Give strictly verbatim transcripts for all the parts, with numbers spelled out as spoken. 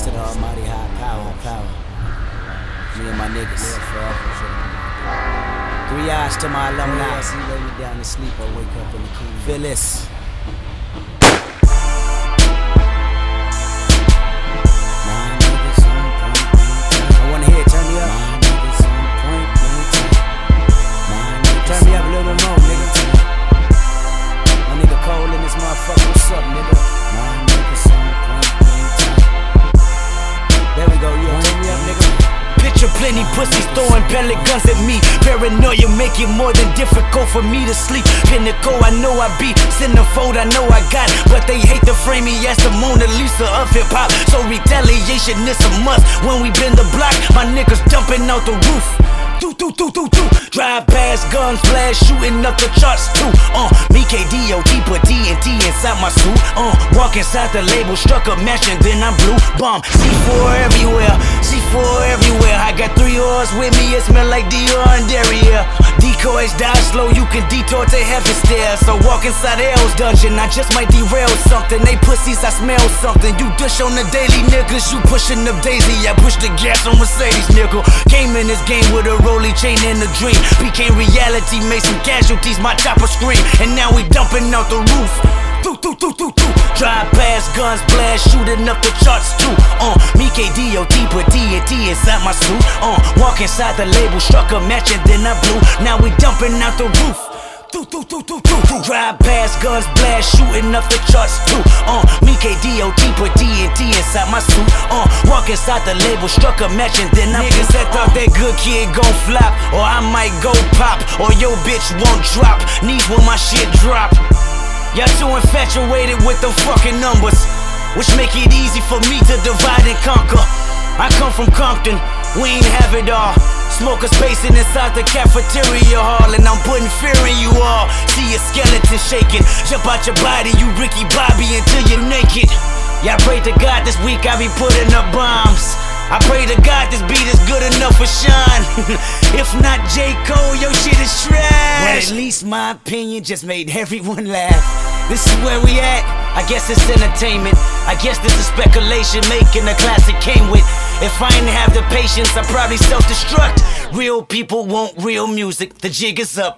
to the almighty high power, power. Me and my niggas. Three eyes to my alumni. See, lay me down to sleep, I wake up in the kingdom. Feel this. I wanna hear it, turn me up. Turn me up a little bit more, nigga. My nigga Cole in this motherfucker, what's up, nigga? There we go, you turn me up, nigga. Picture plenty pussies throwing pellet guns at me. Paranoia make it more than difficult for me to sleep. Pinnacle, I know I be. Centerfold, I know I got. But they hate to frame me as the Mona Lisa of hip hop. So retaliation is a must. When we bend the block, my niggas jumping out the roof. Do, do, do, do, do. Drive past, guns blast, shooting up the charts too. Uh, me K D O T put T N T inside my suit. Uh, walk inside the label, struck a match and then I'm blue. Bomb, C four everywhere, C four everywhere. I got three R's with me, it smell like Dior and Derriere. Decoys die slow, you can detour to heaven stairs. So walk inside L's dungeon, I just might derail something. They pussies, I smell something. You dish on the daily niggas, you pushing up Daisy. I push the gas on Mercedes, nigga. Came in this game with a rolly chain and a dream. Became reality, made some casualties, my chopper scream. And now we dumping out the roof. Do, do, do, do, do. Drive past, guns blast, shooting up the charts too. Uh, me K D O T put T N T inside my suit. Uh, walk inside the label, struck a match and then I blew. Now we dumping out the roof. Do, do, do, do, do, do. Drive past, guns blast, shooting up the charts too. Uh, me K D O T put T N T inside my suit. Uh, walk inside the label, struck a match and then I niggas that thought that good kid gon' flop, or I might go pop, or your bitch won't drop. Knees when my shit drop. Y'all too infatuated with the fucking numbers, which make it easy for me to divide and conquer. I come from Compton, we ain't have it all. Smokers pacing inside the cafeteria hall, and I'm putting fear in you all. See your skeleton shaking, jump out your body, you Ricky Bobby until you're naked. Yeah, I pray to God this week I be putting up bombs. I pray to God this beat is good enough for Sean. If not J. Cole, your shit is trash. But at least my opinion just made everyone laugh. This is where we at, I guess it's entertainment. I guess this is speculation, making a classic came with. If I didn't have the patience, I'd probably self-destruct. Real people want real music, the jig is up.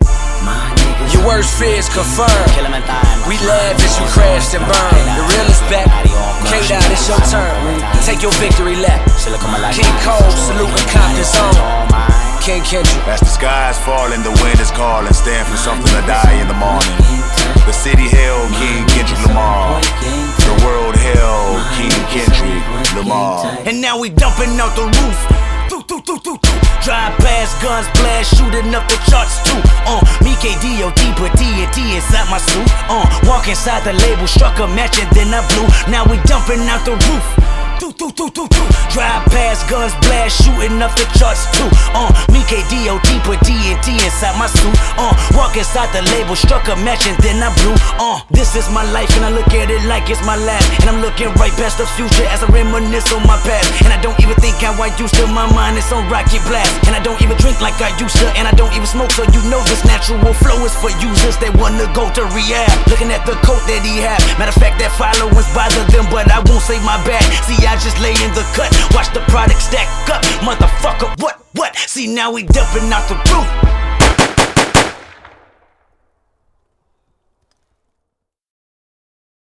Your worst fears confirmed. We laugh as you crashed and burned. The real is back. K-Dot, it's your turn. Take your victory lap. King Cole, saluting Compton's own. King Kendrick. As the skies falling, the wind is calling. Stand for something to die in the morning. The city held King Kendrick Lamar. The world held King Kendrick Lamar. And now we dumping out the roof. Do, do, do, do, do. Drive past, guns blast, shooting up the charts too. Uh, me K D O T put T N T inside my suit. Uh, walk inside the label, struck a match and then I blew. Now we dumping out the roof. Do, do, do, do, do. Drive past, guns blast, shooting up the charts too. Uh, me K D O T put T N T inside my suit. Uh, walk inside the label, struck a match and then I blew. Uh, this is my life and I look at it like it's my last. And I'm looking right past the future as I reminisce on my past. And I don't even think how I used to, my mind is on rocket blast. And I don't even drink like I used to, and I don't even smoke, so you know this natural flow is for users that wanna go to rehab. Looking at the coat that he had, matter of fact that followers bother them, but I won't say my bad. See, I just lay in the cut, watch the product stack up. Motherfucker, what, what? See, now we dumping out the roof.